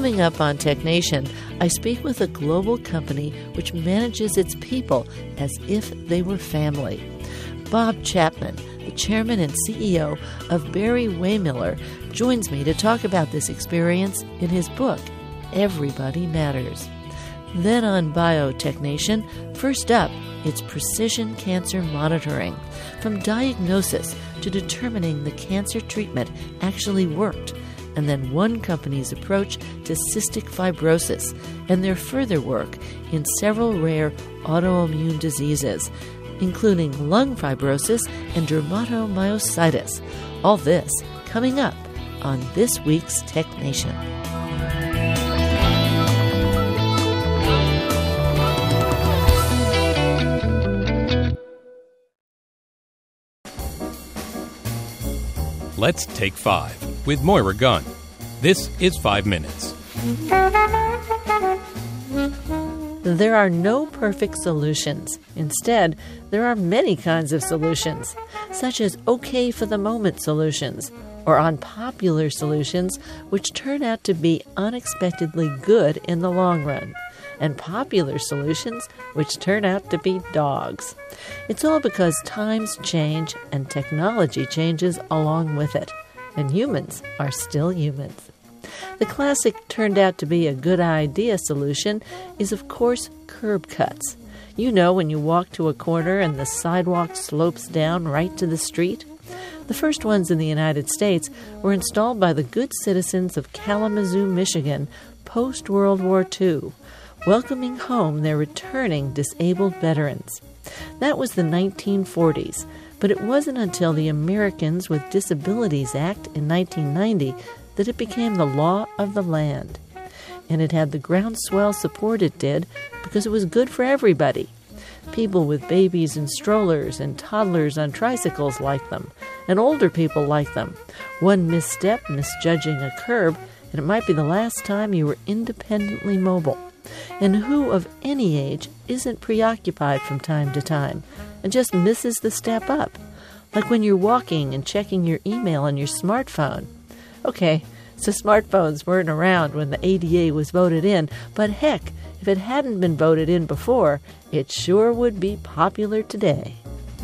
Coming up on Tech Nation, I speak with a global company which manages its people as if they were family. Bob Chapman, the chairman and CEO of Barry-Wehmiller, joins me to talk about this experience in his book, Everybody Matters. Then on Biotech Nation, first up, it's precision cancer monitoring. From diagnosis to determining the cancer treatment actually worked, and then one company's approach to cystic fibrosis and their further work in several rare autoimmune diseases, including lung fibrosis and dermatomyositis. All this coming up on this week's Tech Nation. Let's Take 5 with Moira Gunn. This is 5 Minutes. There are no perfect solutions. Instead, there are many kinds of solutions, such as okay-for-the-moment solutions, or unpopular solutions which turn out to be unexpectedly good in the long run, and popular solutions which turn out to be dogs. It's all because times change and technology changes along with it, and humans are still humans. The classic turned out to be a good idea solution is, of course, curb cuts. You know, when you walk to a corner and the sidewalk slopes down right to the street? The first ones in the United States were installed by the good citizens of Kalamazoo, Michigan, post-World War II, welcoming home their returning disabled veterans. That was the 1940s, but it wasn't until the Americans with Disabilities Act in 1990 that it became the law of the land. And it had the groundswell support it did because it was good for everybody. People with babies and strollers and toddlers on tricycles liked them, and older people liked them. One misstep, misjudging a curb, and it might be the last time you were independently mobile. And who of any age isn't preoccupied from time to time and just misses the step up? Like when you're walking and checking your email on your smartphone. Okay, so smartphones weren't around when the ADA was voted in, but heck, if it hadn't been voted in before, it sure would be popular today.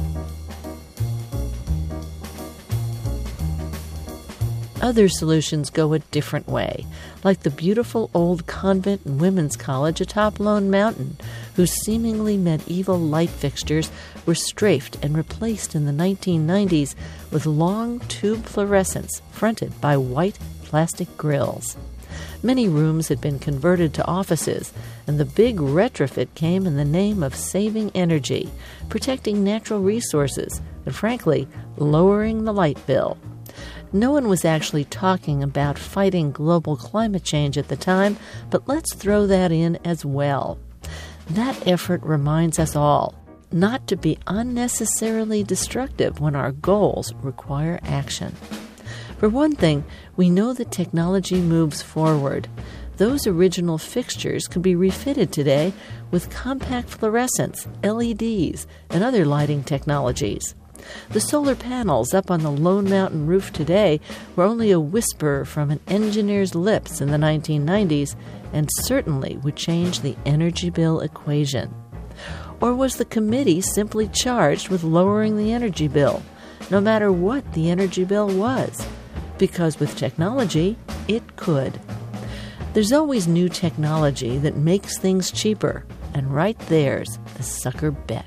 Other solutions go a different way, like the beautiful old convent and women's college atop Lone Mountain, whose seemingly medieval light fixtures were strafed and replaced in the 1990s with long tube fluorescents fronted by white plastic grills. Many rooms had been converted to offices, and the big retrofit came in the name of saving energy, protecting natural resources, and frankly, lowering the light bill. No one was actually talking about fighting global climate change at the time, but let's throw that in as well. That effort reminds us all not to be unnecessarily destructive when our goals require action. For one thing, we know that technology moves forward. Those original fixtures could be refitted today with compact fluorescents, LEDs, and other lighting technologies. The solar panels up on the Lone Mountain roof today were only a whisper from an engineer's lips in the 1990s and certainly would change the energy bill equation. Or was the committee simply charged with lowering the energy bill, no matter what the energy bill was? Because with technology, it could. There's always new technology that makes things cheaper, and right there's the sucker bet.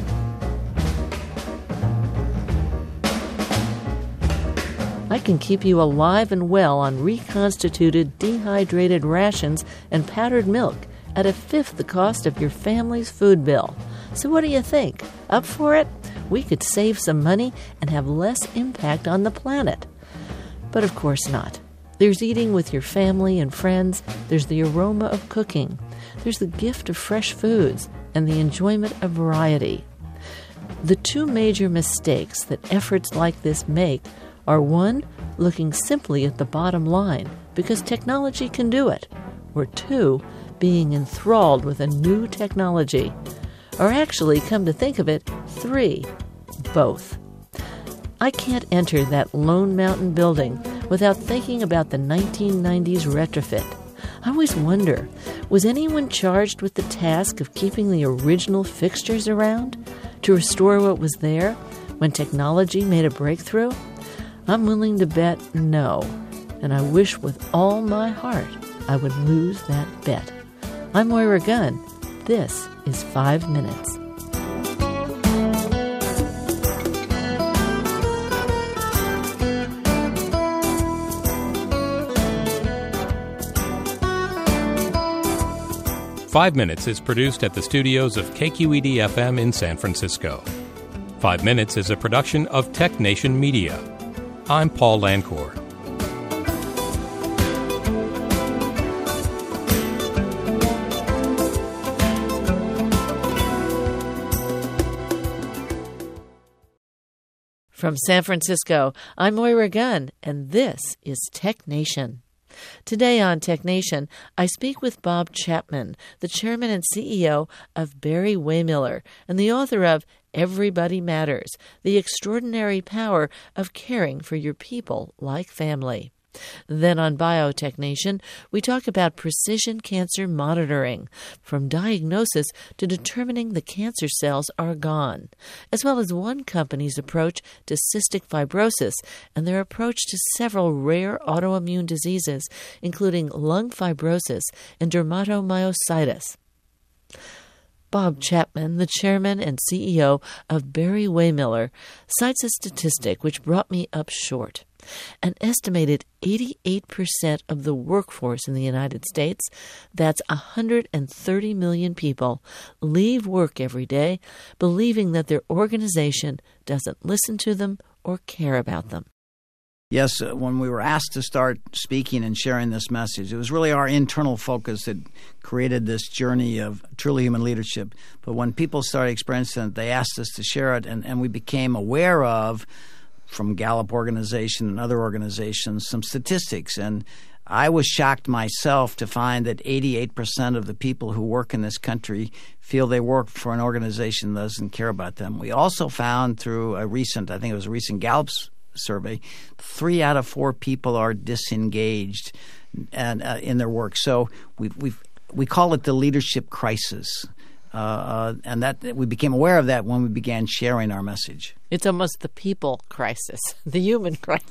I can keep you alive and well on reconstituted, dehydrated rations and powdered milk at a fifth the cost of your family's food bill. So what do you think? Up for it? We could save some money and have less impact on the planet. But of course not. There's eating with your family and friends. There's the aroma of cooking. There's the gift of fresh foods and the enjoyment of variety. The two major mistakes that efforts like this make are one, looking simply at the bottom line because technology can do it, or two, being enthralled with a new technology, or actually, come to think of it, three, both. I can't enter that Lone Mountain building without thinking about the 1990s retrofit. I always wonder, was anyone charged with the task of keeping the original fixtures around to restore what was there when technology made a breakthrough? I'm willing to bet no, and I wish with all my heart I would lose that bet. I'm Moira Gunn. This is 5 Minutes. Five Minutes is produced at the studios of KQED-FM in San Francisco. 5 Minutes is a production of Tech Nation Media. I'm Paul Lancourt. From San Francisco, I'm Moira Gunn, and this is Tech Nation. Today on Tech Nation, I speak with Bob Chapman, the chairman and CEO of Barry-Wehmiller and the author of Everybody Matters, The Extraordinary Power of Caring for Your People Like Family. Then on Biotech Nation, we talk about precision cancer monitoring, from diagnosis to determining the cancer cells are gone, as well as one company's approach to cystic fibrosis and their approach to several rare autoimmune diseases, including lung fibrosis and dermatomyositis. Bob Chapman, the chairman and CEO of Barry-Wehmiller, cites a statistic which brought me up short. An estimated 88% of the workforce in the United States, that's 130 million people, leave work every day believing that their organization doesn't listen to them or care about them. Yes, when we were asked to start speaking and sharing this message, it was really our internal focus that created this journey of truly human leadership. But when people started experiencing it, they asked us to share it, and we became aware of, from Gallup organization and other organizations, some statistics. And I was shocked myself to find that 88% of the people who work in this country feel they work for an organization that doesn't care about them. We also found through a recent Gallup survey, 3 out of 4 people are disengaged and in their work. So we call it the leadership crisis, and that we became aware of that when we began sharing our message. It's almost the people crisis, the human crisis.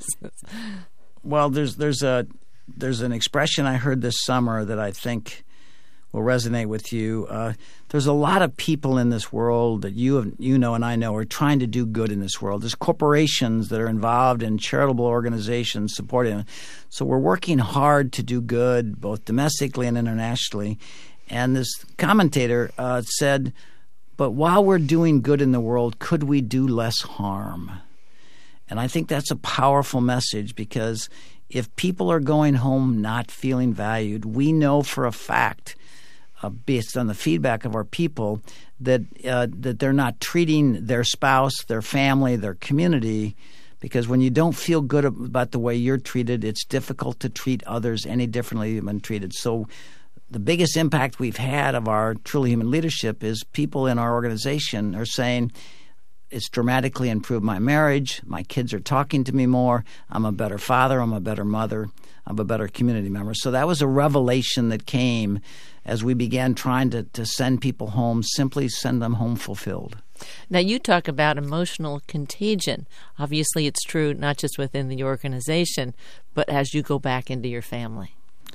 Well, there's an expression I heard this summer that I think will resonate with you. There's a lot of people in this world that you know and I know are trying to do good in this world. There's corporations that are involved in charitable organizations supporting them. So we're working hard to do good, both domestically and internationally. And this commentator said, but while we're doing good in the world, could we do less harm? And I think that's a powerful message, because if people are going home not feeling valued, we know for a fact, based on the feedback of our people, that they're not treating their spouse, their family, their community, because when you don't feel good about the way you're treated, it's difficult to treat others any differently than you've been treated. So the biggest impact we've had of our truly human leadership is people in our organization are saying, it's dramatically improved my marriage, my kids are talking to me more, I'm a better father, I'm a better mother, I'm a better community member. So that was a revelation that came as we began trying to send people home, simply send them home fulfilled. Now, you talk about emotional contagion. Obviously, it's true not just within the organization, but as you go back into your family.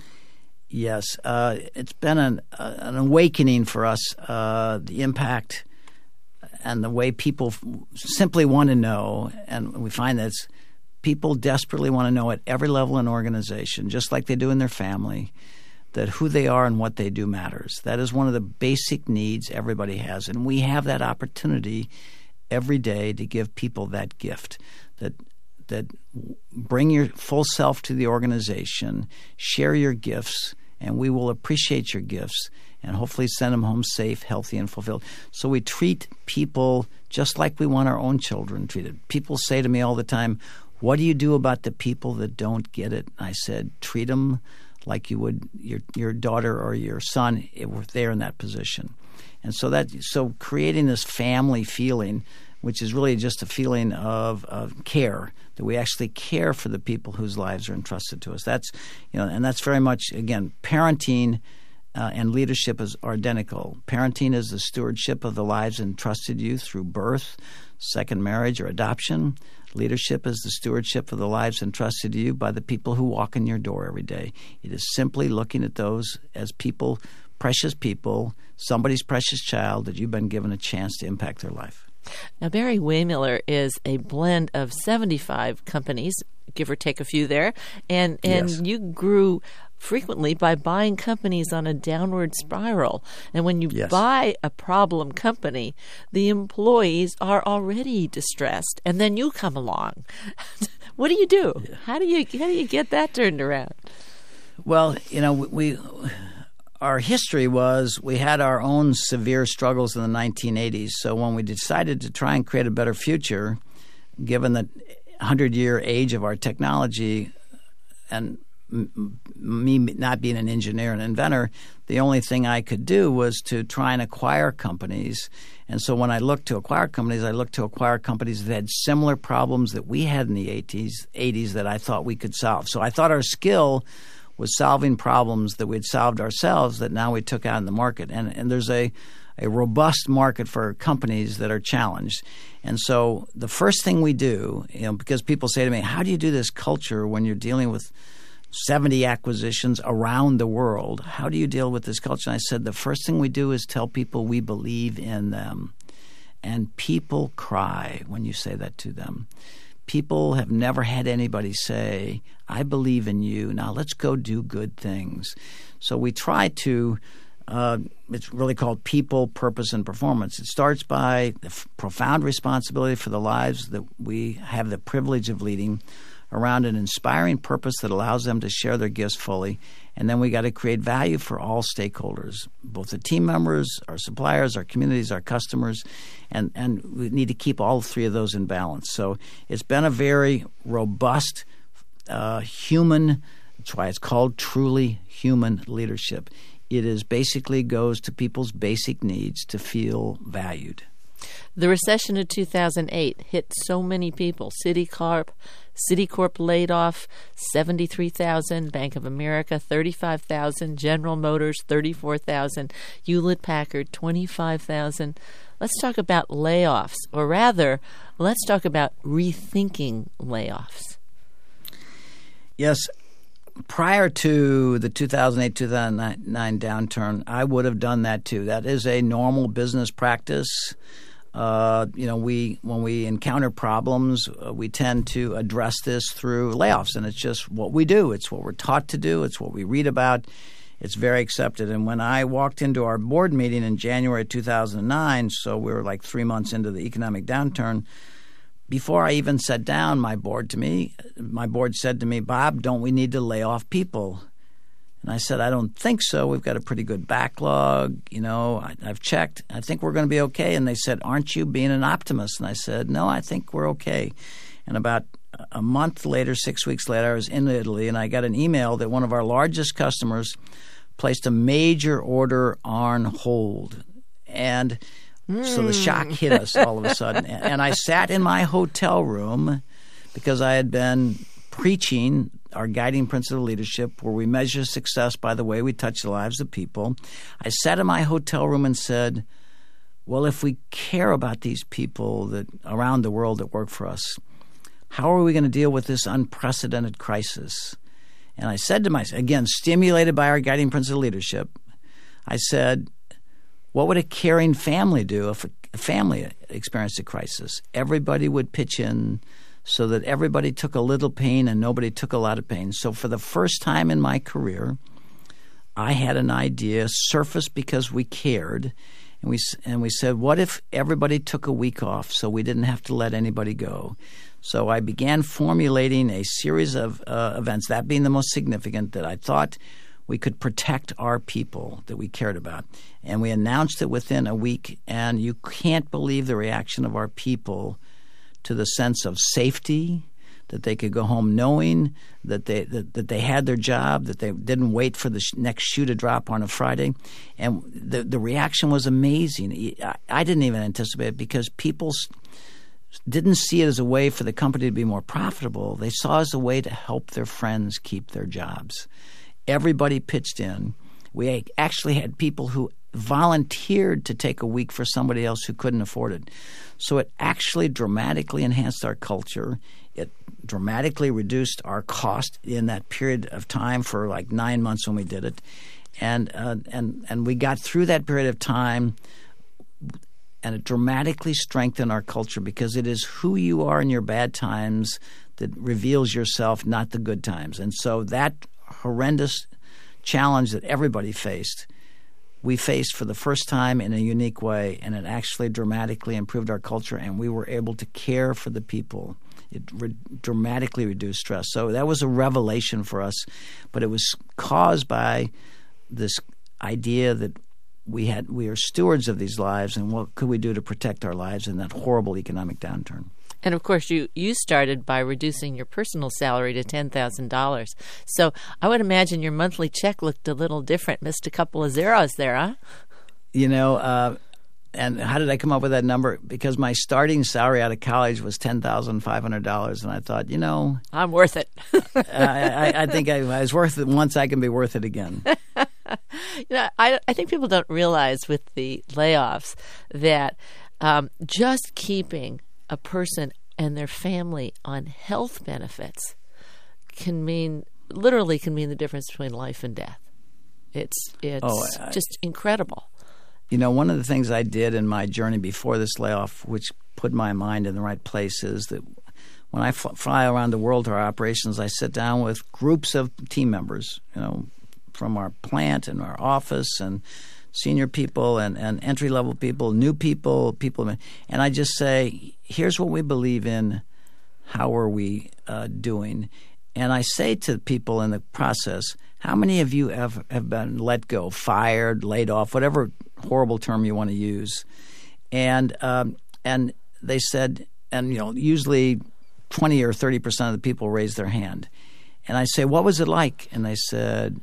Yes, it's been an awakening for us, the impact and the way people simply want to know, and we find that people desperately want to know at every level in an organization, just like they do in their family, that who they are and what they do matters. That is one of the basic needs everybody has, and we have that opportunity every day to give people that gift, that bring your full self to the organization, share your gifts, and we will appreciate your gifts and hopefully send them home safe, healthy, and fulfilled. So we treat people just like we want our own children treated. People say to me all the time, what do you do about the people that don't get it? I said, treat them like you would your daughter or your son if they're in that position. And so creating this family feeling which is really just a feeling of care, that we actually care for the people whose lives are entrusted to us. That's, and that's very much, again, parenting and leadership are identical. Parenting is the stewardship of the lives entrusted you through birth, second marriage, or adoption. Leadership is the stewardship of the lives entrusted to you by the people who walk in your door every day. It is simply looking at those as people, precious people, somebody's precious child that you've been given a chance to impact their life. Now, Barry Wehmiller is a blend of 75 companies, give or take a few there, and Yes. you grew frequently by buying companies on a downward spiral. And when you Yes. buy a problem company, the employees are already distressed, and then you come along. What do you do? Yeah. How do you get that turned around? Well, our history was we had our own severe struggles in the 1980s. So when we decided to try and create a better future, given the 100-year age of our technology, and me not being an engineer and inventor, the only thing I could do was to try and acquire companies. And so when I looked to acquire companies, I looked to acquire companies that had similar problems that we had in the 80s that I thought we could solve. So I thought our skill was solving problems that we'd solved ourselves that now we took out in the market. And there's a robust market for companies that are challenged. And so the first thing we do, because people say to me, how do you do this culture when you're dealing with 70 acquisitions around the world? How do you deal with this culture? And I said, the first thing we do is tell people we believe in them. And people cry when you say that to them. People have never had anybody say, I believe in you. Now let's go do good things. So we try to, it's really called people, purpose, and performance. It starts by the profound responsibility for the lives that we have the privilege of leading around an inspiring purpose that allows them to share their gifts fully. And then we got to create value for all stakeholders, both the team members, our suppliers, our communities, our customers, and we need to keep all three of those in balance. So it's been a very robust human, that's why it's called truly human leadership. It is basically goes to people's basic needs to feel valued. The recession of 2008 hit so many people. Citicorp laid off 73,000, Bank of America 35,000, General Motors 34,000, Hewlett-Packard 25,000. Let's talk about layoffs, or rather, let's talk about rethinking layoffs. Yes. Prior to the 2008-2009 downturn, I would have done that too. That is a normal business practice. When we encounter problems, we tend to address this through layoffs, and it's just what we do. It's what we're taught to do. It's what we read about. It's very accepted. And when I walked into our board meeting in January 2009, so we were like 3 months into the economic downturn, before I even sat down, my board said to me, Bob, don't we need to lay off people? And I said, I don't think so. We've got a pretty good backlog. I've checked. I think we're going to be okay. And they said, aren't you being an optimist? And I said, no, I think we're okay. And about a month later, 6 weeks later, I was in Italy, and I got an email that one of our largest customers placed a major order on hold. And so the shock hit us all of a sudden. And I sat in my hotel room because I had been preaching our guiding principle of leadership, where we measure success by the way we touch the lives of people. I sat in my hotel room and said, well, if we care about these people that around the world that work for us, how are we going to deal with this unprecedented crisis? And I said to myself, again, stimulated by our guiding principle of leadership, I said, what would a caring family do if a family experienced a crisis? Everybody would pitch in so that everybody took a little pain and nobody took a lot of pain. So for the first time in my career, I had an idea surfaced because we cared, and we said, what if everybody took a week off so we didn't have to let anybody go? So I began formulating a series of events, that being the most significant, that I thought we could protect our people that we cared about. And we announced it within a week, and you can't believe the reaction of our people to the sense of safety, that they could go home knowing that they had their job, that they didn't wait for the next shoe to drop on a Friday. And the reaction was amazing. I didn't even anticipate it because people didn't see it as a way for the company to be more profitable. They saw it as a way to help their friends keep their jobs. Everybody pitched in. We actually had people who volunteered to take a week for somebody else who couldn't afford it. So it actually dramatically enhanced our culture. It dramatically reduced our cost in that period of time for like 9 months when we did it. And we got through that period of time, and it dramatically strengthened our culture because it is who you are in your bad times that reveals yourself, not the good times. And so that horrendous challenge that everybody faced, we faced for the first time in a unique way, and it actually dramatically improved our culture, and we were able to care for the people. It dramatically reduced stress. So that was a revelation for us, but it was caused by this idea that we are stewards of these lives, and what could we do to protect our lives in that horrible economic downturn. And, of course, you started by reducing your personal salary to $10,000. So I would imagine your monthly check looked a little different, missed a couple of zeros there, huh? You know, and how did I come up with that number? Because my starting salary out of college was $10,500, and I thought, you know, I'm worth it. I think I was worth it once. I can be worth it again. You know, I think people don't realize with the layoffs that just keeping a person and their family on health benefits literally can mean the difference between life and death. It's just incredible. You know, one of the things I did in my journey before this layoff, which put my mind in the right place, is that when I fly around the world to our operations, I sit down with groups of team members, you know, from our plant and our office and senior people and entry-level people, new people, and I just say, here's what we believe in, how are we doing? And I say to people in the process, how many of you have been let go, fired, laid off, whatever horrible term you want to use? And they said, and you know, usually 20 or 30% of the people raised their hand. And I say, what was it like? And they said,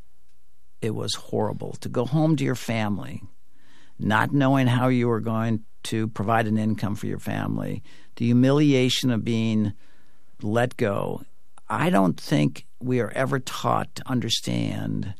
it was horrible to go home to your family, not knowing how you were going to provide an income for your family, the humiliation of being let go. I don't think we are ever taught to understand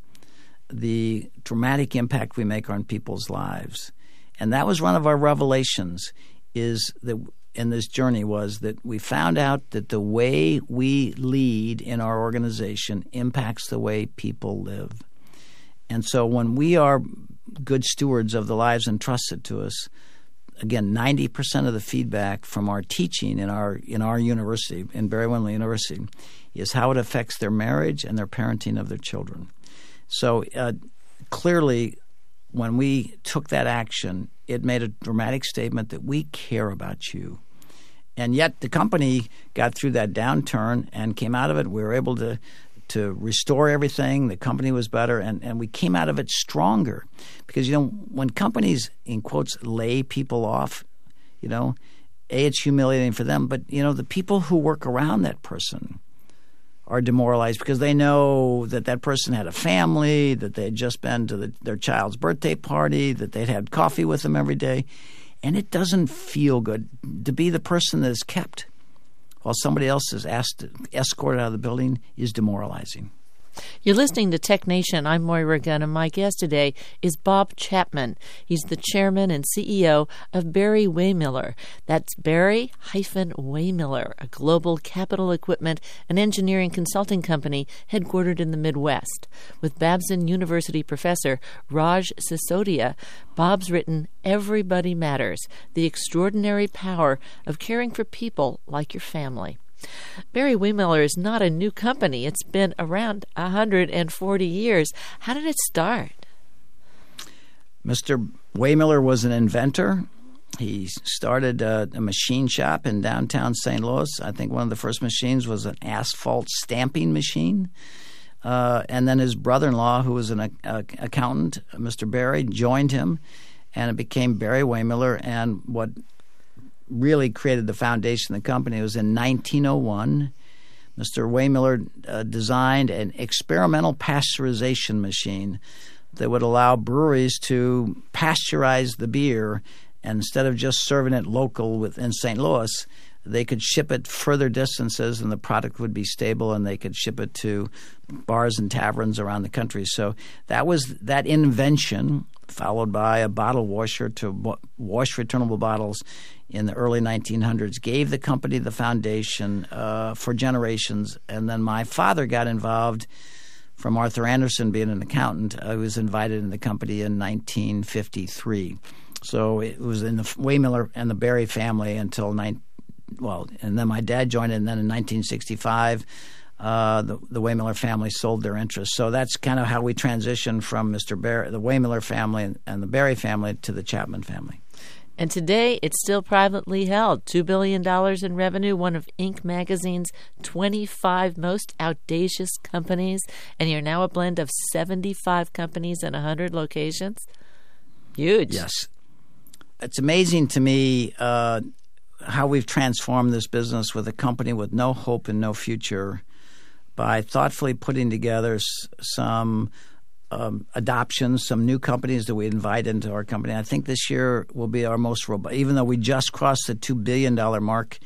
the dramatic impact we make on people's lives. And that was one of our revelations, is that in this journey was that we found out that the way we lead in our organization impacts the way people live. And so when we are good stewards of the lives entrusted to us, again, 90% of the feedback from our teaching in our university, in Barry-Windmill University, is how it affects their marriage and their parenting of their children. So clearly, when we took that action, it made a dramatic statement that we care about you. And yet the company got through that downturn and came out of it. We were able to restore everything. The company was better, and we came out of it stronger. Because, you know, when companies, in quotes, lay people off, you know, it's humiliating for them. But, you know, the people who work around that person are demoralized because they know that that person had a family, that they had just been to their child's birthday party, that they'd had coffee with them every day. And it doesn't feel good to be the person that is kept while somebody else is escorted out of the building is demoralizing. You're listening to Tech Nation. I'm Moira Gunn, and my guest today is Bob Chapman. He's the chairman and CEO of Barry-Wehmiller. That's Barry-Wehmiller, a global capital equipment and engineering consulting company headquartered in the Midwest. With Babson University professor Raj Sisodia, Bob's written Everybody Matters, the extraordinary power of caring for people like your family. Barry-Wehmiller is not a new company. It's been around 140 years. How did it start? Mr. Wehmiller was an inventor. He started a machine shop in downtown St. Louis. I think one of the first machines was an asphalt stamping machine. And then his brother-in-law, who was an accountant, Mr. Barry, joined him, and it became Barry-Wehmiller. And what really created the foundation of the company was in 1901. Mr. Wehmiller designed an experimental pasteurization machine that would allow breweries to pasteurize the beer And instead of just serving it local within St. Louis, they could ship it further distances and the product would be stable, and they could ship it to bars and taverns around the country. So that was that invention, followed by a bottle washer to wash returnable bottles in the early 1900s, gave the company the foundation for generations. And then my father got involved from Arthur Anderson being an accountant. I was invited in the company in 1953. So it was in the Waymiller and the Berry family until and then my dad joined it, and then in 1965, the Waymiller family sold their interest. So that's kind of how we transitioned from Mr. Berry, the Waymiller family and the Berry family, to the Chapman family. And today, it's still privately held. $2 billion in revenue, one of Inc. magazine's 25 most audacious companies, and you're now a blend of 75 companies and 100 locations. Huge. Yes. It's amazing to me how we've transformed this business with a company with no hope and no future by thoughtfully putting together some adoptions, some new companies that we invite into our company. I think this year will be our most robust, even though we just crossed the $2 billion mark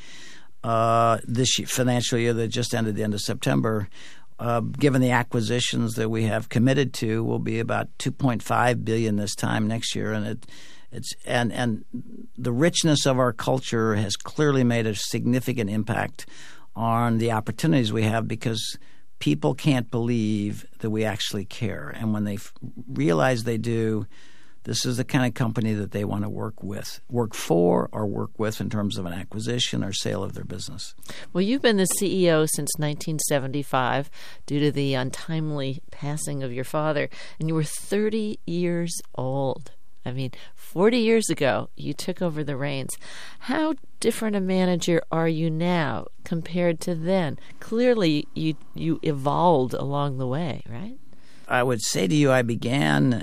this financial year that just ended the end of September. Given the acquisitions that we have committed to, will be about $2.5 billion this time next year, and and the richness of our culture has clearly made a significant impact on the opportunities we have, because people can't believe that we actually care. And when they realize they do, this is the kind of company that they want to work for in terms of an acquisition or sale of their business. Well, you've been the CEO since 1975 due to the untimely passing of your father, and you were 30 years old. I mean, 40 years ago, you took over the reins. How different a manager are you now compared to then? Clearly, you evolved along the way, right? I would say to you, I began,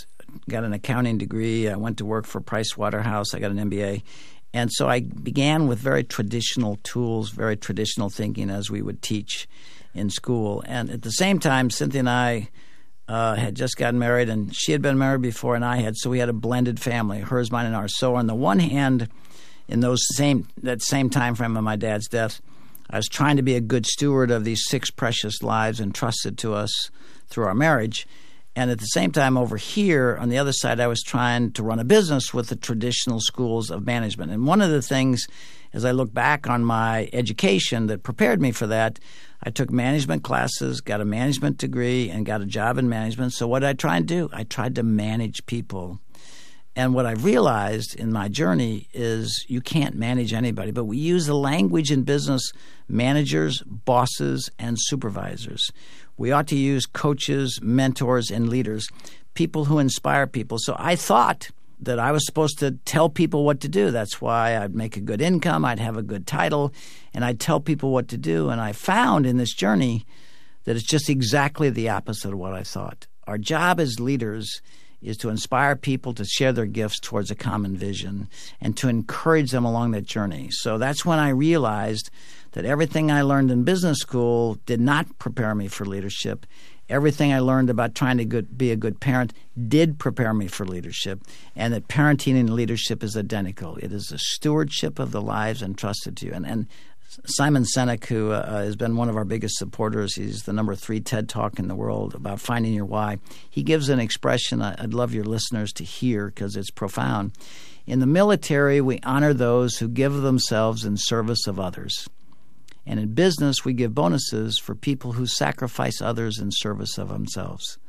got an accounting degree. I went to work for Price Waterhouse. I got an MBA. And so I began with very traditional tools, very traditional thinking as we would teach in school. And at the same time, Cynthia and I had just gotten married, and she had been married before and I had, so we had a blended family, hers, mine, and ours. So on the one hand, in that same time frame of my dad's death, I was trying to be a good steward of these 6 precious lives entrusted to us through our marriage. And at the same time, over here, on the other side, I was trying to run a business with the traditional schools of management. And one of the things, as I look back on my education that prepared me for that, I took management classes, got a management degree, and got a job in management. So what did I try and do? I tried to manage people. And what I realized in my journey is you can't manage anybody, but we use the language in business: managers, bosses, and supervisors. We ought to use coaches, mentors, and leaders, people who inspire people. So I thought that I was supposed to tell people what to do. That's why I'd make a good income, I'd have a good title, and I'd tell people what to do. And I found in this journey that it's just exactly the opposite of what I thought. Our job as leaders is to inspire people to share their gifts towards a common vision and to encourage them along that journey. So that's when I realized that everything I learned in business school did not prepare me for leadership. Everything I learned about trying to be a good parent did prepare me for leadership, and that parenting and leadership is identical. It is a stewardship of the lives entrusted to you. And Simon Sinek, who has been one of our biggest supporters, he's the number 3 TED Talk in the world about finding your why. He gives an expression I'd love your listeners to hear because it's profound. In the military, we honor those who give themselves in service of others. And in business, we give bonuses for people who sacrifice others in service of themselves.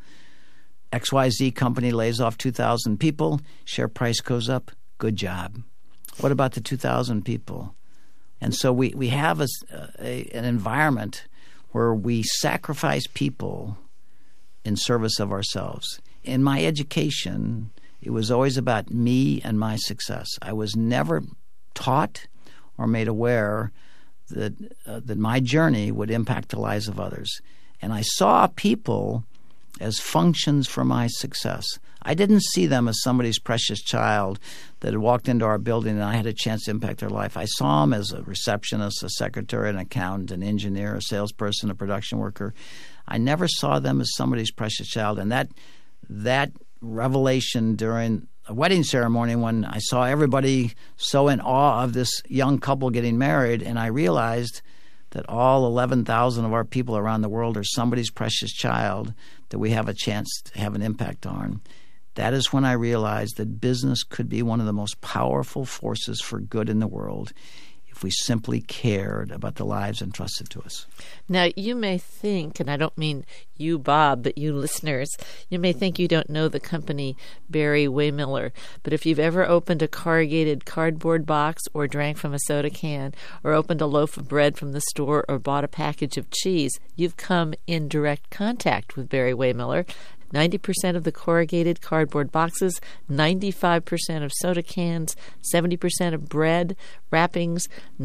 XYZ company lays off 2,000 people. Share price goes up. Good job. What about the 2,000 people? And so we have an environment where we sacrifice people in service of ourselves. In my education, it was always about me and my success. I was never taught or made aware that my journey would impact the lives of others. And I saw people as functions for my success. I didn't see them as somebody's precious child that had walked into our building and I had a chance to impact their life. I saw them as a receptionist, a secretary, an accountant, an engineer, a salesperson, a production worker. I never saw them as somebody's precious child. And that revelation during wedding ceremony when I saw everybody so in awe of this young couple getting married, and I realized that all 11,000 of our people around the world are somebody's precious child that we have a chance to have an impact on. That is when I realized that business could be one of the most powerful forces for good in the world if we simply cared about the lives entrusted to us. Now, you may think, and I don't mean you, Bob, but you listeners, you may think you don't know the company Barry-Wehmiller. But if you've ever opened a corrugated cardboard box or drank from a soda can or opened a loaf of bread from the store or bought a package of cheese, you've come in direct contact with Barry-Wehmiller. 90% of the corrugated cardboard boxes, 95% of soda cans, 70% of bread, wrappings,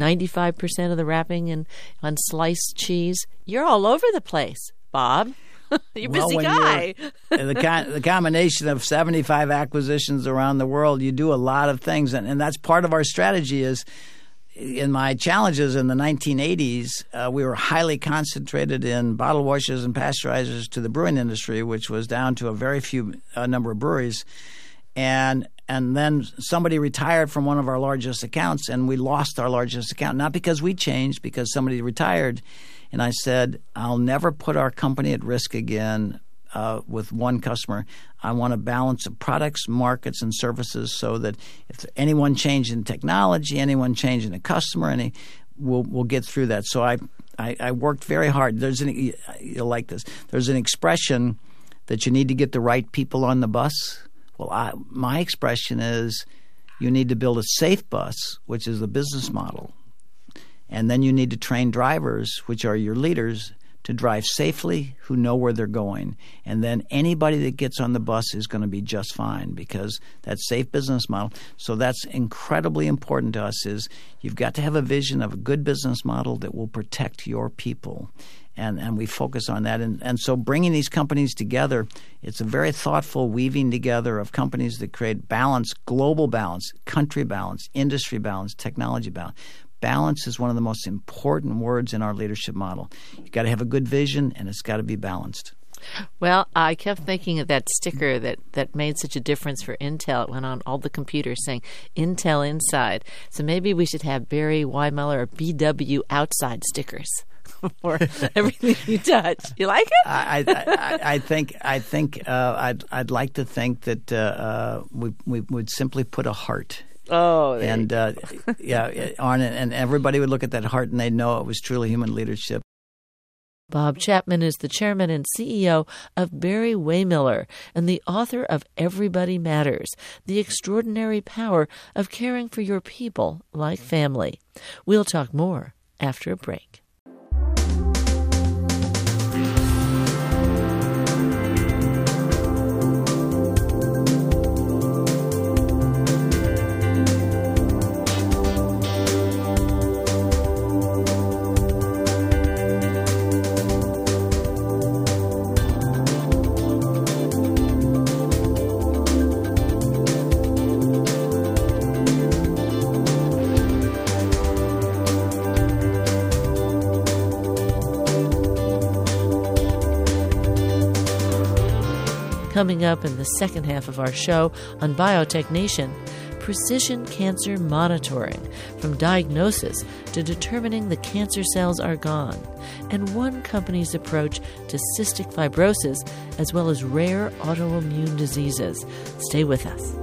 95% of the wrapping and on sliced cheese. You're all over the place, Bob. You're a busy guy. The combination of 75 acquisitions around the world, you do a lot of things. And that's part of our strategy is in my challenges in the 1980s, we were highly concentrated in bottle washers and pasteurizers to the brewing industry, which was down to a very few number of breweries. And then somebody retired from one of our largest accounts, and we lost our largest account, not because we changed, because somebody retired. And I said, I'll never put our company at risk again with one customer. I want a balance of products, markets, and services so that if anyone changes in technology, anyone changes in a customer, we'll get through that. So I worked very hard. You'll like this. There's an expression that you need to get the right people on the bus. Well, my expression is you need to build a safe bus, which is the business model. And then you need to train drivers, which are your leaders, to drive safely, who know where they're going. And then anybody that gets on the bus is going to be just fine because that's safe business model. So that's incredibly important to us is you've got to have a vision of a good business model that will protect your people. And we focus on that. And so bringing these companies together, it's a very thoughtful weaving together of companies that create balance, global balance, country balance, industry balance, technology balance. Balance is one of the most important words in our leadership model. You've got to have a good vision, and it's got to be balanced. Well, I kept thinking of that sticker that made such a difference for Intel. It went on all the computers saying Intel inside. So maybe we should have Barry-Wehmiller or BW outside stickers for everything you touch. You like it? I'd like to think that we would simply put a heart. Oh, and on it, and everybody would look at that heart and they'd know it was truly human leadership. Bob Chapman is the chairman and CEO of Barry-Wehmiller and the author of Everybody Matters, The Extraordinary Power of Caring for Your People Like Family. We'll talk more after a break. Coming up in the second half of our show on Biotech Nation, precision cancer monitoring, from diagnosis to determining the cancer cells are gone, and one company's approach to cystic fibrosis as well as rare autoimmune diseases. Stay with us.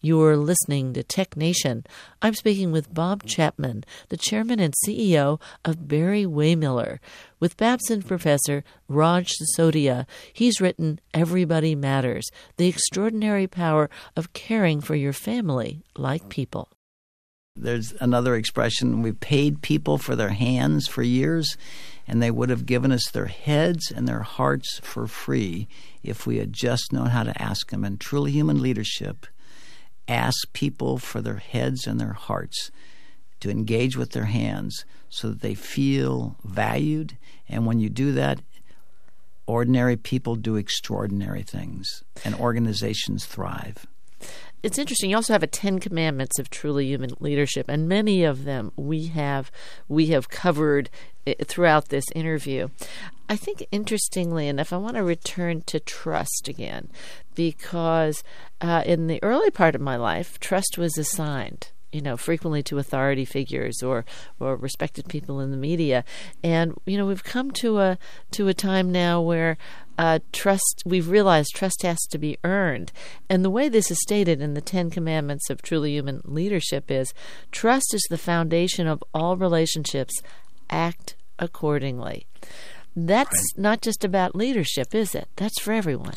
You're listening to Tech Nation. I'm speaking with Bob Chapman, the chairman and CEO of Barry-Wehmiller. With Babson professor Raj Sisodia, he's written Everybody Matters, the extraordinary power of caring for your family like people. There's another expression, we paid people for their hands for years, and they would have given us their heads and their hearts for free if we had just known how to ask them. And truly human leadership asks people for their heads and their hearts to engage with their hands so that they feel valued. And when you do that, ordinary people do extraordinary things, and organizations thrive. It's interesting. You also have a 10 Commandments of truly human leadership, and many of them we have covered throughout this interview. I think, interestingly enough, I want to return to trust again, because in the early part of my life, trust was assigned, frequently to authority figures or respected people in the media. And, we've come to a time now where we've realized trust has to be earned. And the way this is stated in the 10 Commandments of truly human leadership is, trust is the foundation of all relationships. Act accordingly. That's not just about leadership, is it? That's for everyone.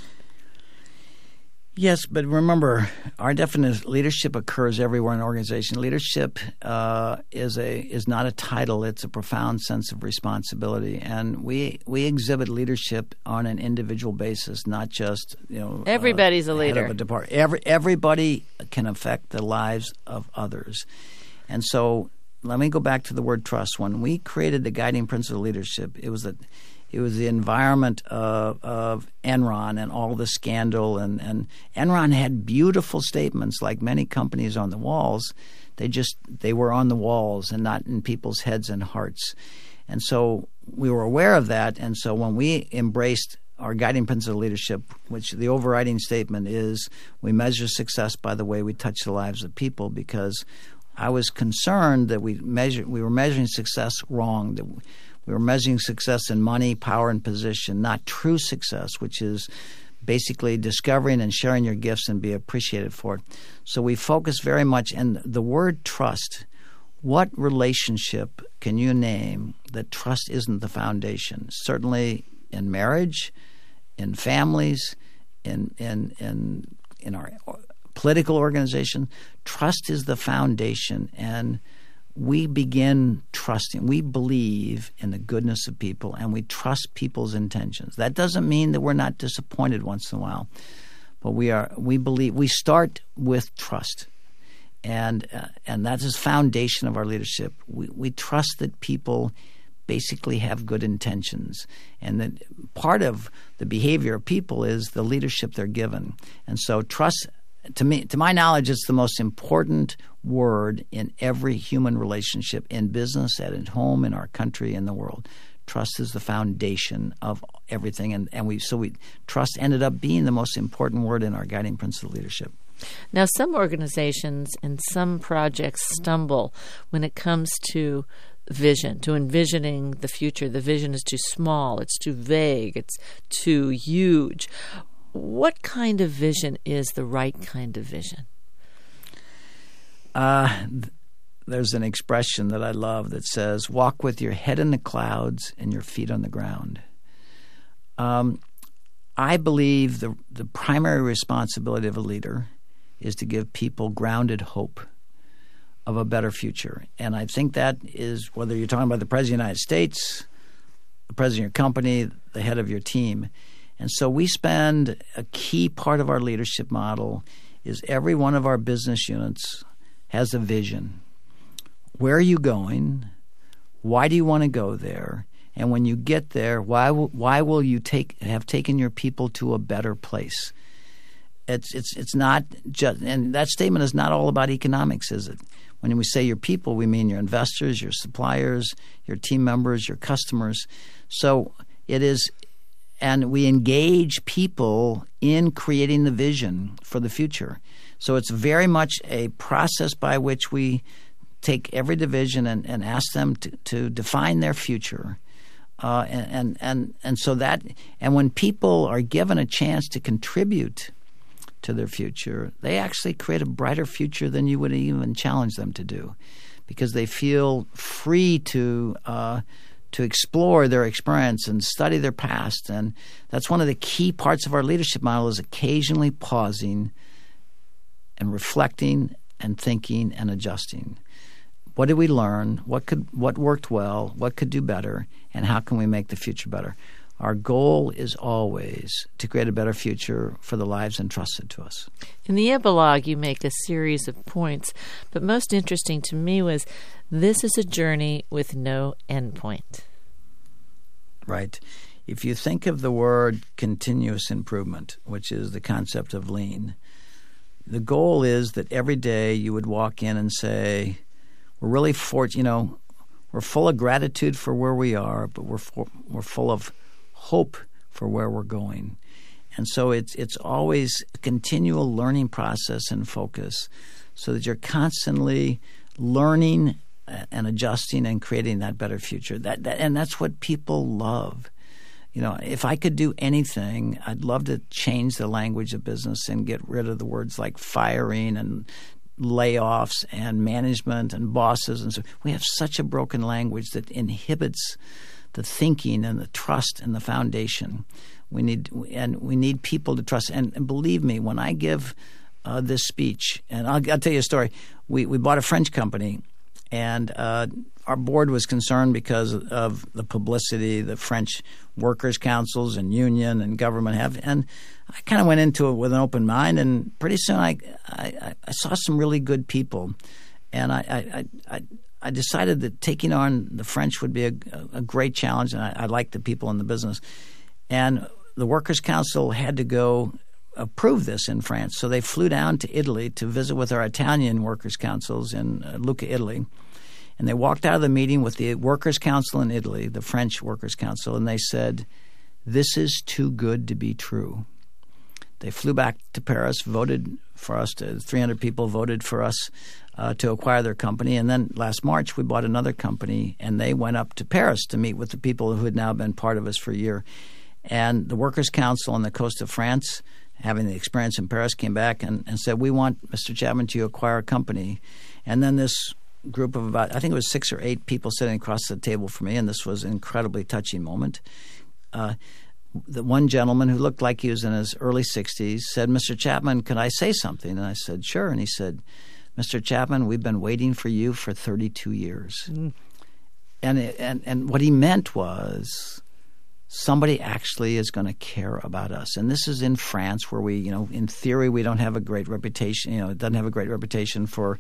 Yes, but remember, our definition of leadership occurs everywhere in an organization. Leadership is not a title; it's a profound sense of responsibility, and we exhibit leadership on an individual basis, not just everybody's a leader. Head of a department. Everybody can affect the lives of others, and so let me go back to the word trust. When we created the guiding principle of leadership, it was the environment of Enron and all the scandal. And Enron had beautiful statements, like many companies, on the walls. They were on the walls and not in people's heads and hearts. And so we were aware of that. And so when we embraced our guiding principle of leadership, which the overriding statement is, we measure success by the way we touch the lives of people, because I was concerned that we were measuring success wrong, that we were measuring success in money, power, and position, not true success, which is basically discovering and sharing your gifts and be appreciated for it. So we focus very much, and the word trust, what relationship can you name that trust isn't the foundation? Certainly in marriage, in families, in our political organization, trust is the foundation, and we begin trusting. We believe in the goodness of people, and we trust people's intentions. That doesn't mean that we're not disappointed once in a while, but we start with trust, and that is the foundation of our leadership. We trust that people basically have good intentions, and that part of the behavior of people is the leadership they're given. And so trust, to my knowledge, it's the most important word in every human relationship, in business, at home, in our country, in the world. Trust is the foundation of everything, and trust ended up being the most important word in our guiding principle of leadership. Now, some organizations and some projects stumble when it comes to vision, to envisioning the future. The vision is too small, it's too vague, it's too huge. What kind of vision is the right kind of vision? There's an expression that I love that says, walk with your head in the clouds and your feet on the ground. I believe the primary responsibility of a leader is to give people grounded hope of a better future. And I think that is, whether you're talking about the President of the United States, the President of your company, the head of your team. And so we spend a key part of our leadership model is every one of our business units has a vision. Where are you going? Why do you want to go there? And when you get there, why will you have taken your people to a better place? It's not just, and that statement is not all about economics, is it? When we say your people, we mean your investors, your suppliers, your team members, your customers. So it is. And we engage people in creating the vision for the future. So it's very much a process by which we take every division and ask them to define their future. And so that, and when people are given a chance to contribute to their future, they actually create a brighter future than you would even challenge them to do, because they feel free to explore their experience and study their past. And that's one of the key parts of our leadership model, is occasionally pausing and reflecting and thinking and adjusting. What did we learn? What worked well? What could do better? And how can we make the future better? Our goal is always to create a better future for the lives entrusted to us. In the epilogue, you make a series of points, but most interesting to me was, this is a journey with no endpoint. Right. If you think of the word continuous improvement, which is the concept of lean, the goal is that every day you would walk in and say, we're really we're full of gratitude for where we are, but we're full of hope for where we're going. And so it's always a continual learning process and focus, so that you're constantly learning and adjusting and creating that better future. And that's what people love. If I could do anything, I'd love to change the language of business and get rid of the words like firing and layoffs and management and bosses. And so we have such a broken language that inhibits the thinking and the trust and the foundation. We need people to trust. And believe me, when I give this speech, and I'll tell you a story. We bought a French company, and our board was concerned because of the publicity the French workers' councils and union and government have. And I kind of went into it with an open mind, and pretty soon I saw some really good people. And I decided that taking on the French would be a great challenge, and I liked the people in the business. And the Workers' Council had to go approve this in France. So they flew down to Italy to visit with our Italian Workers' Councils in Lucca, Italy. And they walked out of the meeting with the Workers' Council in Italy, the French Workers' Council, and they said, "This is too good to be true." They flew back to Paris, voted for us. 300 people voted for us to acquire their company. And then last March, we bought another company, and they went up to Paris to meet with the people who had now been part of us for a year. And the Workers' Council on the coast of France, having the experience in Paris, came back and said, "We want Mr. Chapman to acquire a company." And then this group of about, I think it was 6 or 8 people sitting across the table from me, and this was an incredibly touching moment. The one gentleman, who looked like he was in his early 60s, said, "Mr. Chapman, could I say something?" And I said, "Sure." And he said, "Mr. Chapman, we've been waiting for you for 32 years. Mm. And what he meant was, somebody actually is going to care about us. And this is in France, where we, in theory, we don't have a great reputation. It doesn't have a great reputation for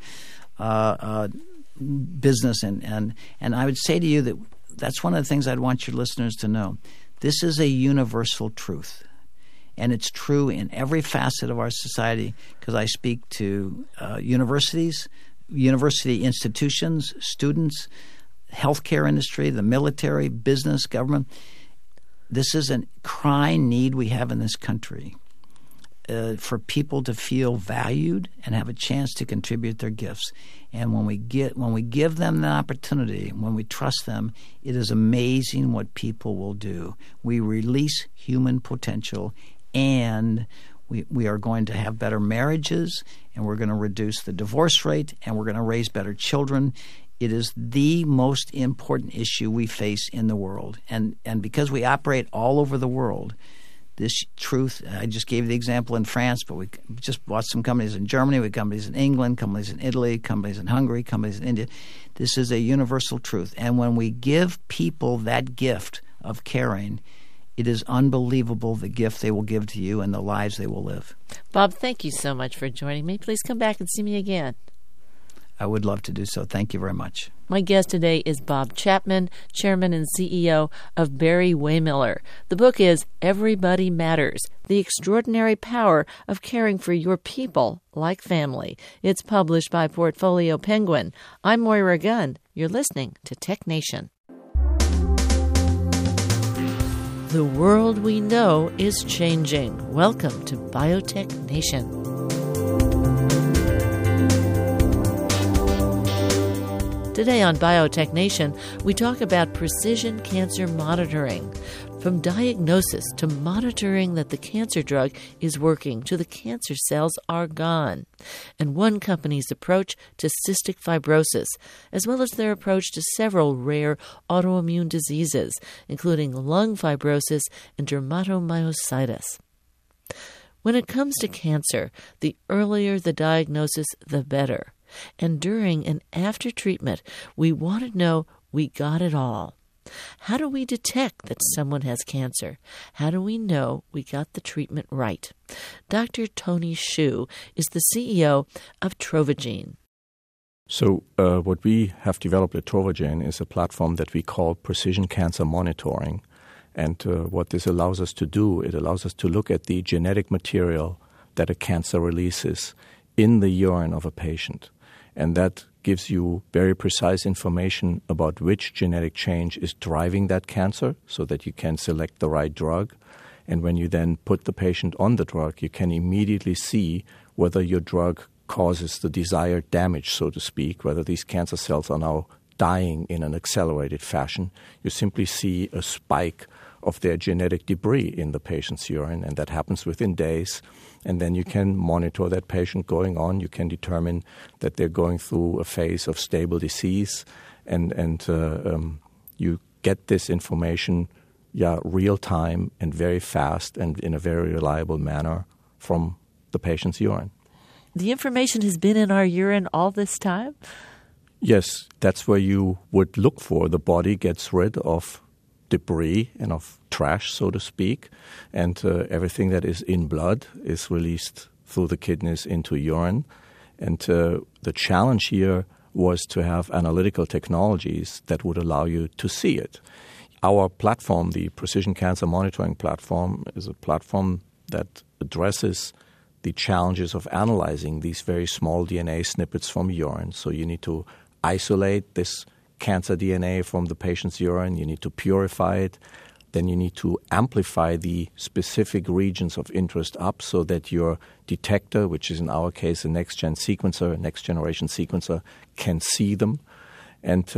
business. And I would say to you that that's one of the things I'd want your listeners to know. This is a universal truth. And it's true in every facet of our society, because I speak to universities, university institutions, students, healthcare industry, the military, business, government. This is a crying need we have in this country, for people to feel valued and have a chance to contribute their gifts. And when we give them the opportunity, when we trust them, it is amazing what people will do. We release human potential, and we are going to have better marriages, and we're going to reduce the divorce rate, and we're going to raise better children. It is the most important issue we face in the world. And because we operate all over the world, this truth, I just gave the example in France, but we just bought some companies in Germany, we have companies in England, companies in Italy, companies in Hungary, companies in India. This is a universal truth. And when we give people that gift of caring, it is unbelievable the gift they will give to you and the lives they will live. Bob, thank you so much for joining me. Please come back and see me again. I would love to do so. Thank you very much. My guest today is Bob Chapman, Chairman and CEO of Barry-Wehmiller. The book is Everybody Matters, The Extraordinary Power of Caring for Your People Like Family. It's published by Portfolio Penguin. I'm Moira Gunn. You're listening to Tech Nation. The world we know is changing. Welcome to Biotech Nation. Today on Biotech Nation, we talk about precision cancer monitoring. From diagnosis to monitoring that the cancer drug is working to the cancer cells are gone. And one company's approach to cystic fibrosis, as well as their approach to several rare autoimmune diseases, including lung fibrosis and dermatomyositis. When it comes to cancer, the earlier the diagnosis, the better. And during and after treatment, we want to know we got it all. How do we detect that someone has cancer? How do we know we got the treatment right? Dr. Tony Xu is the CEO of Trovagene. So what we have developed at Trovagene is a platform that we call Precision Cancer Monitoring. And what this allows us to do, it allows us to look at the genetic material that a cancer releases in the urine of a patient. And that gives you very precise information about which genetic change is driving that cancer so that you can select the right drug. And when you then put the patient on the drug, you can immediately see whether your drug causes the desired damage, so to speak, whether these cancer cells are now dying in an accelerated fashion. You simply see a spike of their genetic debris in the patient's urine, and that happens within days. And then you can monitor that patient going on. You can determine that they're going through a phase of stable disease, and you get this information real time and very fast and in a very reliable manner from the patient's urine. The information has been in our urine all this time? Yes, that's where you would look for. The body gets rid of debris and of trash, so to speak, and everything that is in blood is released through the kidneys into urine. And the challenge here was to have analytical technologies that would allow you to see it. Our platform, the Precision Cancer Monitoring Platform, is a platform that addresses the challenges of analyzing these very small DNA snippets from urine. So you need to isolate this cancer DNA from the patient's urine. You need to purify it. Then you need to amplify the specific regions of interest up so that your detector, which is in our case a next-gen sequencer, next-generation sequencer, can see them. And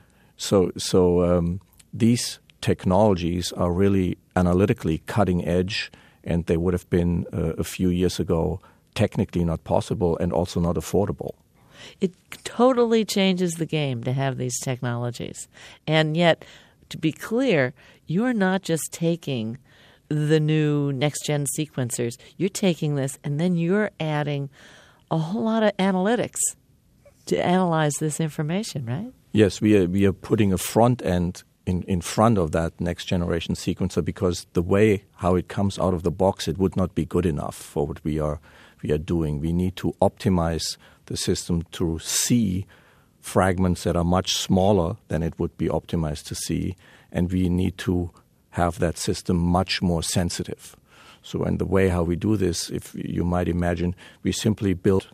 so these technologies are really analytically cutting edge, and they would have been a few years ago technically not possible and also not affordable. It totally changes the game to have these technologies. And yet, to be clear, you're not just taking the new next-gen sequencers. You're taking this and then you're adding a whole lot of analytics to analyze this information, right? Yes, we are putting a front end in front of that next-generation sequencer, because the way how it comes out of the box, it would not be good enough for what we are doing. We need to optimize the system to see fragments that are much smaller than it would be optimized to see, and we need to have that system much more sensitive. So, and the way how we do this, if you might imagine, we simply build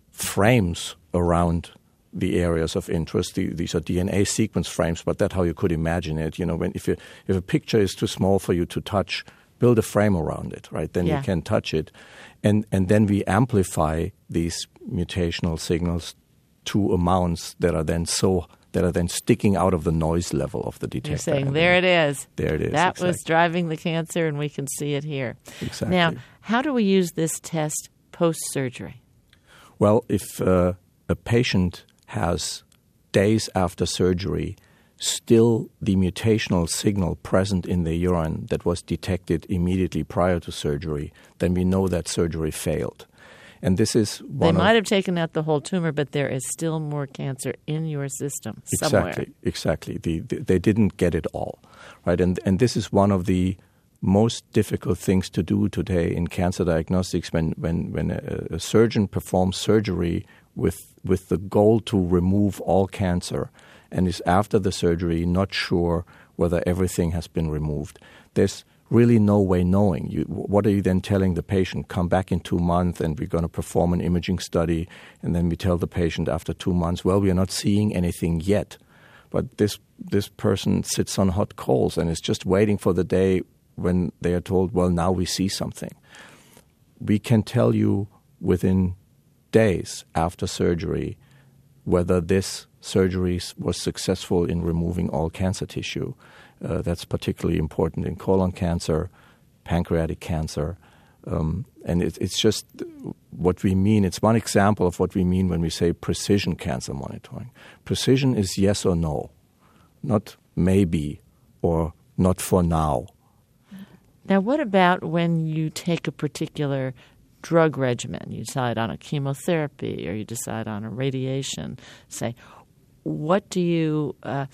frames around the areas of interest. These are DNA sequence frames, but that's how you could imagine it. You know, if a picture is too small for you to touch, build a frame around it, right? Then you can touch it. And then we amplify these mutational signals to amounts that are then sticking out of the noise level of the detector. You're saying, there it is. There it is. That exactly. was driving the cancer, and we can see it here. Exactly. Now, how do we use this test post-surgery? Well, if a patient has days after surgery still the mutational signal present in the urine that was detected immediately prior to surgery, then we know that surgery failed. And this is they might have taken out the whole tumor, but there is still more cancer in your system somewhere. Exactly. They didn't get it all, right? And this is one of the most difficult things to do today in cancer diagnostics when a surgeon performs surgery with the goal to remove all cancer and is after the surgery not sure whether everything has been removed. There's really no way knowing. What are you then telling the patient? Come back in 2 months and we're going to perform an imaging study, and then we tell the patient after 2 months, well, we are not seeing anything yet. But this person sits on hot coals and is just waiting for the day when they are told, well, now we see something. We can tell you within days after surgery whether this surgery was successful in removing all cancer tissue. That's particularly important in colon cancer, pancreatic cancer. And it's just what we mean. It's one example of what we mean when we say precision cancer monitoring. Precision is yes or no, not maybe or not for now. Now, what about when you take a particular drug regimen? You decide on a chemotherapy or you decide on a radiation. Say, what do you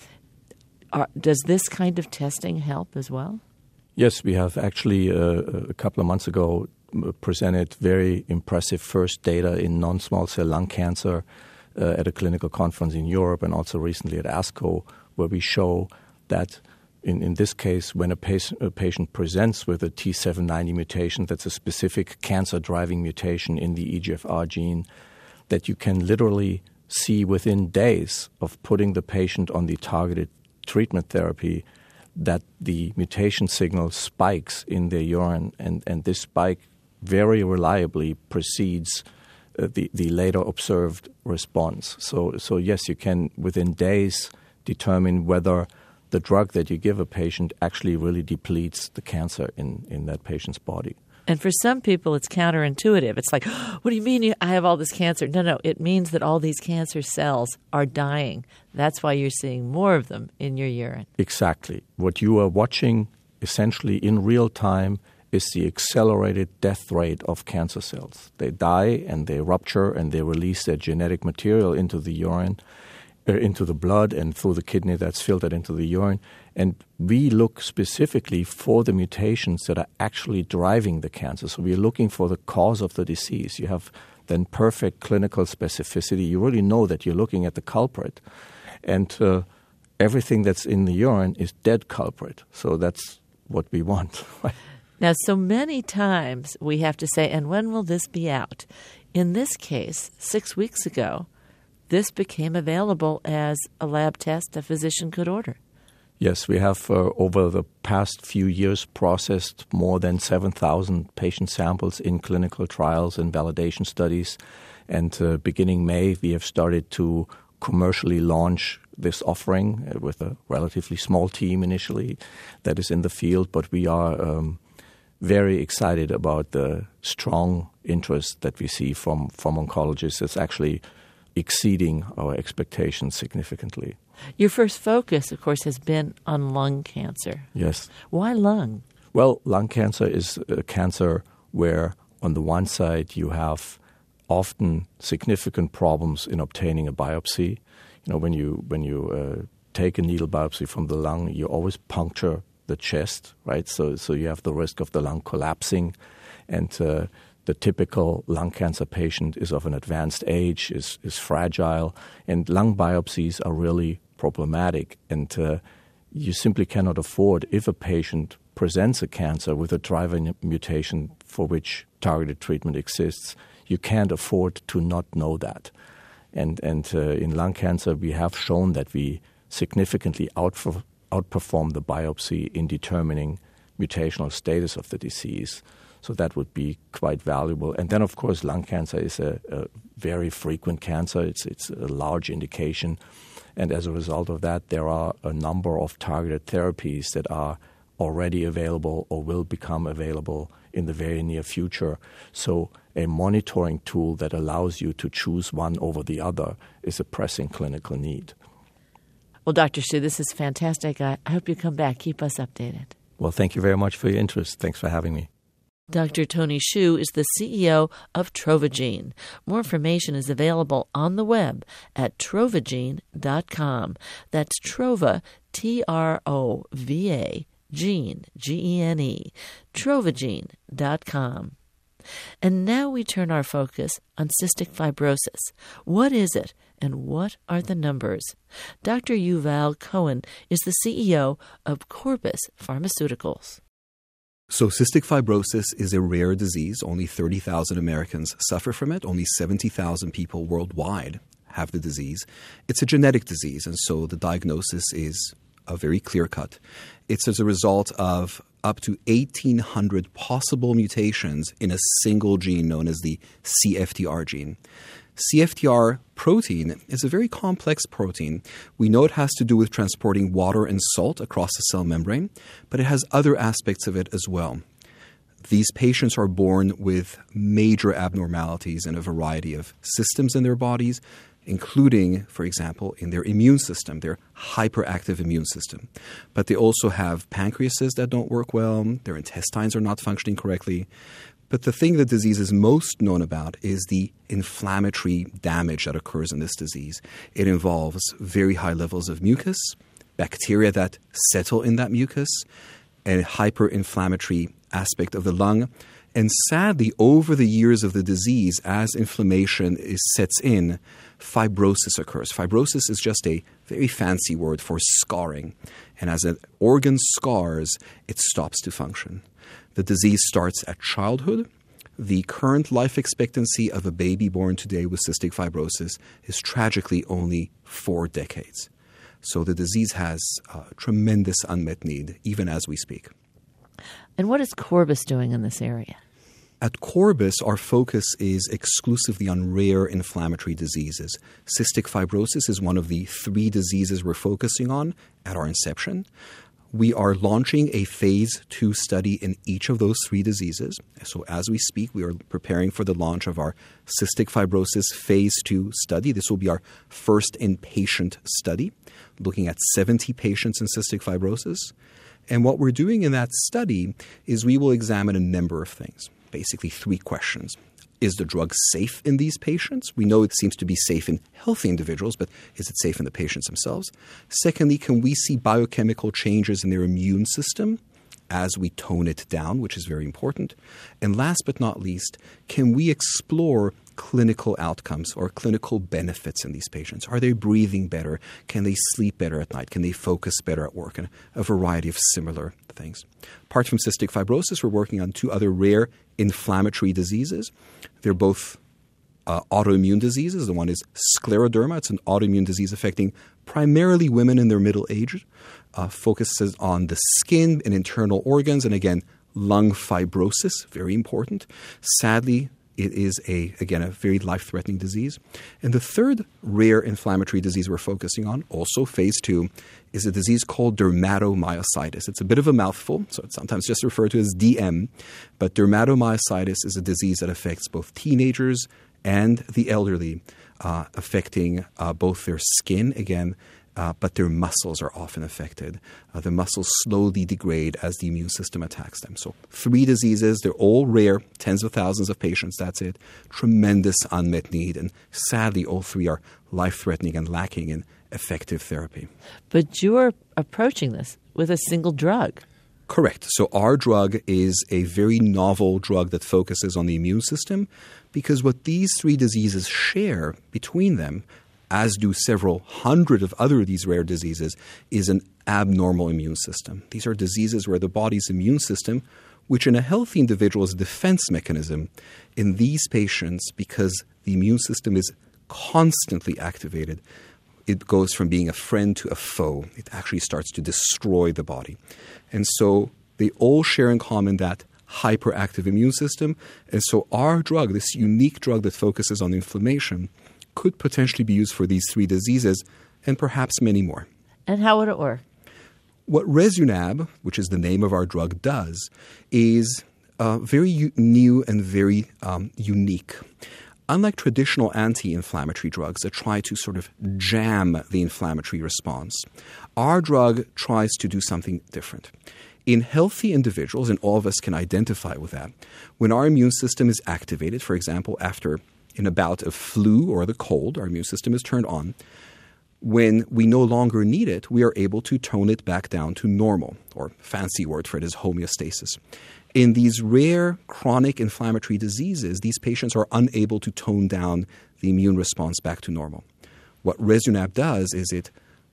does this kind of testing help as well? Yes, we have actually a couple of months ago presented very impressive first data in non-small cell lung cancer at a clinical conference in Europe and also recently at ASCO, where we show that in this case, when a patient presents with a T790 mutation, that's a specific cancer-driving mutation in the EGFR gene, that you can literally see within days of putting the patient on the targeted treatment therapy that the mutation signal spikes in their urine, and this spike very reliably precedes the later observed response. So yes, you can within days determine whether the drug that you give a patient actually really depletes the cancer in that patient's body. And for some people, it's counterintuitive. It's like, what do you mean I have all this cancer? No, it means that all these cancer cells are dying. That's why you're seeing more of them in your urine. Exactly. What you are watching essentially in real time is the accelerated death rate of cancer cells. They die and they rupture and they release their genetic material into the urine, into the blood and through the kidney that's filtered into the urine. And we look specifically for the mutations that are actually driving the cancer. So we're looking for the cause of the disease. You have then perfect clinical specificity. You really know that you're looking at the culprit. And everything that's in the urine is dead culprit. So that's what we want. Now, so many times we have to say, and when will this be out? In this case, 6 weeks ago, this became available as a lab test a physician could order. Yes, we have over the past few years processed more than 7,000 patient samples in clinical trials and validation studies. And beginning May, we have started to commercially launch this offering with a relatively small team initially that is in the field. But we are very excited about the strong interest that we see from oncologists. It's actually exceeding our expectations significantly. Your first focus, of course, has been on lung cancer. Yes. Why lung? Well, lung cancer is a cancer where, on the one side, you have often significant problems in obtaining a biopsy. You know, when you take a needle biopsy from the lung, you always puncture the chest, right? So you have the risk of the lung collapsing, and the typical lung cancer patient is of an advanced age, is fragile, and lung biopsies are really problematic. And you simply cannot afford, if a patient presents a cancer with a driver mutation for which targeted treatment exists, you can't afford to not know that. And in lung cancer, we have shown that we significantly outperform the biopsy in determining mutational status of the disease. So that would be quite valuable. And then, of course, lung cancer is a very frequent cancer. It's a large indication. And as a result of that, there are a number of targeted therapies that are already available or will become available in the very near future. So a monitoring tool that allows you to choose one over the other is a pressing clinical need. Well, Dr. Hsu, this is fantastic. I hope you come back. Keep us updated. Well, thank you very much for your interest. Thanks for having me. Dr. Tony Hsu is the CEO of Trovagene. More information is available on the web at trovagene.com. That's Trova, Trova, Gene, Gene, trovagene.com. And now we turn our focus on cystic fibrosis. What is it, and what are the numbers? Dr. Yuval Cohen is the CEO of Corbus Pharmaceuticals. So cystic fibrosis is a rare disease. Only 30,000 Americans suffer from it. Only 70,000 people worldwide have the disease. It's a genetic disease, and so the diagnosis is very clear-cut. It's as a result of up to 1,800 possible mutations in a single gene known as the CFTR gene. CFTR protein is a very complex protein. We know it has to do with transporting water and salt across the cell membrane, but it has other aspects of it as well. These patients are born with major abnormalities in a variety of systems in their bodies, including, for example, in their immune system, their hyperactive immune system. But they also have pancreases that don't work well, their intestines are not functioning correctly. But the thing the disease is most known about is the inflammatory damage that occurs in this disease. It involves very high levels of mucus, bacteria that settle in that mucus, a hyperinflammatory aspect of the lung. And sadly, over the years of the disease, as inflammation sets in, fibrosis occurs. Fibrosis is just a very fancy word for scarring. And as an organ scars, it stops to function. The disease starts at childhood. The current life expectancy of a baby born today with cystic fibrosis is tragically only 4 decades. So the disease has tremendous unmet need, even as we speak. And what is Corbus doing in this area? At Corbus, our focus is exclusively on rare inflammatory diseases. Cystic fibrosis is one of the 3 diseases we're focusing on at our inception. We are launching a phase 2 study in each of those 3 diseases. So as we speak, we are preparing for the launch of our cystic fibrosis phase 2 study. This will be our first inpatient study, looking at 70 patients in cystic fibrosis. And what we're doing in that study is we will examine a number of things, basically 3 questions. Is the drug safe in these patients? We know it seems to be safe in healthy individuals, but is it safe in the patients themselves? Secondly, can we see biochemical changes in their immune system as we tone it down, which is very important? And last but not least, can we explore clinical outcomes or clinical benefits in these patients? Are they breathing better? Can they sleep better at night? Can they focus better at work? And a variety of similar things. Apart from cystic fibrosis, we're working on 2 other rare inflammatory diseases. They're both autoimmune diseases. The one is scleroderma. It's an autoimmune disease affecting primarily women in their middle age. Focuses on the skin and internal organs. And again, lung fibrosis, very important. Sadly, it is, a very life-threatening disease. And the third rare inflammatory disease we're focusing on, also phase 2, is a disease called dermatomyositis. It's a bit of a mouthful, so it's sometimes just referred to as DM. But dermatomyositis is a disease that affects both teenagers and the elderly, affecting both their skin, again, but their muscles are often affected. The muscles slowly degrade as the immune system attacks them. So 3 diseases, they're all rare, tens of thousands of patients, that's it. Tremendous unmet need, and sadly all 3 are life-threatening and lacking in effective therapy. But you're approaching this with a single drug. Correct. So our drug is a very novel drug that focuses on the immune system, because what these 3 diseases share between them, as do several hundred of other of these rare diseases, is an abnormal immune system. These are diseases where the body's immune system, which in a healthy individual is a defense mechanism, in these patients, because the immune system is constantly activated, it goes from being a friend to a foe. It actually starts to destroy the body. And so they all share in common that hyperactive immune system. And so our drug, this unique drug that focuses on inflammation, could potentially be used for these 3 diseases and perhaps many more. And how would it work? What Rezunab, which is the name of our drug, does is very new and very unique. Unlike traditional anti-inflammatory drugs that try to sort of jam the inflammatory response, our drug tries to do something different. In healthy individuals, and all of us can identify with that, when our immune system is activated, for example, in a bout of flu or the cold, our immune system is turned on. When we no longer need it, we are able to tone it back down to normal, or fancy word for it is homeostasis. In these rare chronic inflammatory diseases, these patients are unable to tone down the immune response back to normal. What Rezunab does is it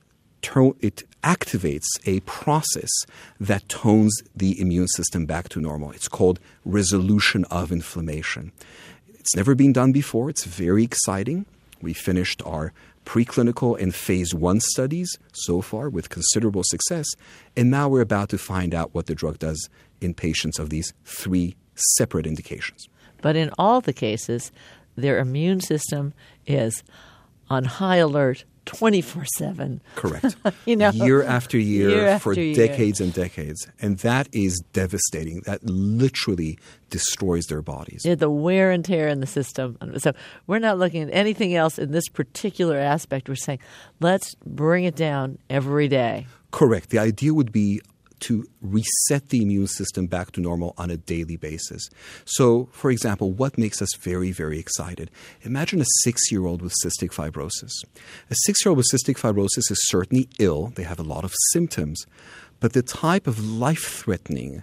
activates a process that tones the immune system back to normal. It's called resolution of inflammation. It's never been done before. It's very exciting. We finished our preclinical and phase 1 studies so far with considerable success, and now we're about to find out what the drug does in patients of these 3 separate indications. But in all the cases, their immune system is on high alert 24/7. Correct. You know, year after year for year. decades and decades. And that is devastating. That literally destroys their bodies. Yeah, the wear and tear in the system. So we're not looking at anything else in this particular aspect. We're saying, let's bring it down every day. Correct. The idea would be to reset the immune system back to normal on a daily basis. So, for example, what makes us very, very excited? Imagine a 6-year-old with cystic fibrosis. A 6-year-old with cystic fibrosis is certainly ill. They have a lot of symptoms. But the type of life-threatening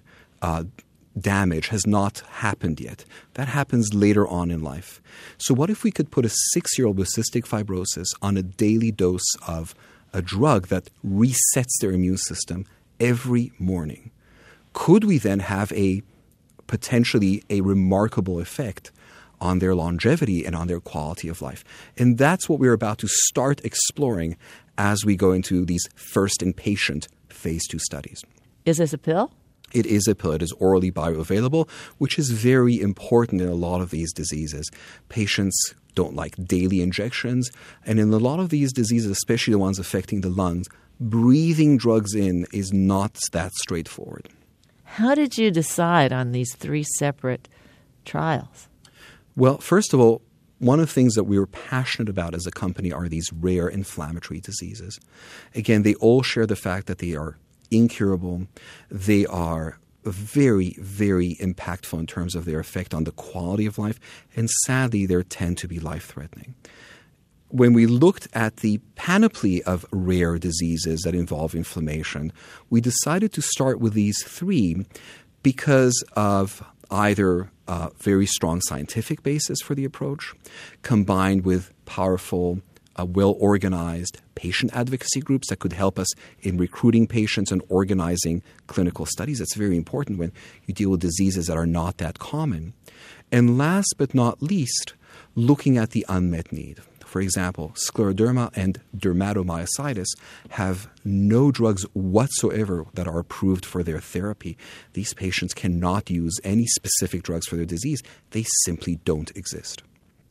damage has not happened yet. That happens later on in life. So what if we could put a 6-year-old with cystic fibrosis on a daily dose of a drug that resets their immune system every morning? Could we then have potentially a remarkable effect on their longevity and on their quality of life? And that's what we're about to start exploring as we go into these first in-patient phase 2 studies. Is this a pill? It is a pill. It is orally bioavailable, which is very important in a lot of these diseases. Patients don't like daily injections. And in a lot of these diseases, especially the ones affecting the lungs, breathing drugs in is not that straightforward. How did you decide on these 3 separate trials? Well, first of all, one of the things that we were passionate about as a company are these rare inflammatory diseases. Again, they all share the fact that they are incurable. They are very, very impactful in terms of their effect on the quality of life, and sadly, they tend to be life-threatening. When we looked at the panoply of rare diseases that involve inflammation, we decided to start with these 3 because of either a very strong scientific basis for the approach, combined with powerful, well-organized patient advocacy groups that could help us in recruiting patients and organizing clinical studies. That's very important when you deal with diseases that are not that common. And last but not least, looking at the unmet need. For example, scleroderma and dermatomyositis have no drugs whatsoever that are approved for their therapy. These patients cannot use any specific drugs for their disease. They simply don't exist.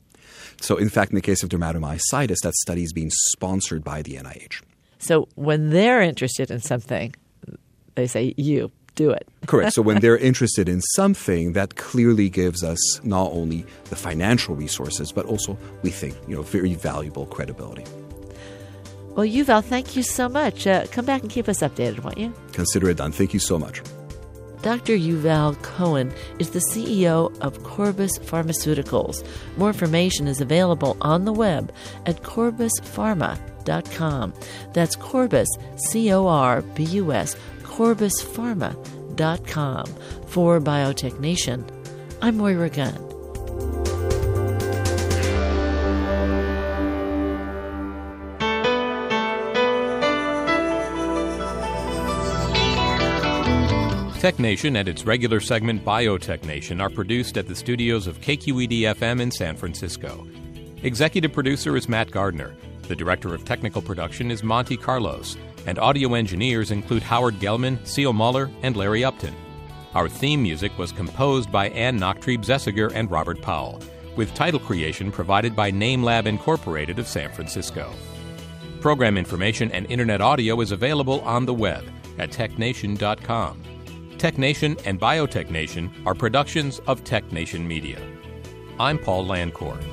So, in fact, in the case of dermatomyositis, that study is being sponsored by the NIH. So when they're interested in something, they say, you do it. Correct. So when they're interested in something, that clearly gives us not only the financial resources, but also, we think, very valuable credibility. Well, Yuval, thank you so much. Come back and keep us updated, won't you? Consider it done. Thank you so much. Dr. Yuval Cohen is the CEO of Corbus Pharmaceuticals. More information is available on the web at corbuspharma.com. That's Corbus, C-O-R-B-U-S, corbuspharma.com. For Biotech Nation, I'm Moira Gunn. Tech Nation and its regular segment Biotech Nation are produced at the studios of KQED-FM in San Francisco. Executive producer is Matt Gardner. The director of technical production is Monty Carlos. And audio engineers include Howard Gelman, Seal Muller, and Larry Upton. Our theme music was composed by Ann Nachtrieb-Zessiger and Robert Powell, with title creation provided by NameLab Incorporated of San Francisco. Program information and internet audio is available on the web at technation.com. Tech Nation and Biotech Nation are productions of Tech Nation Media. I'm Paul Landcore.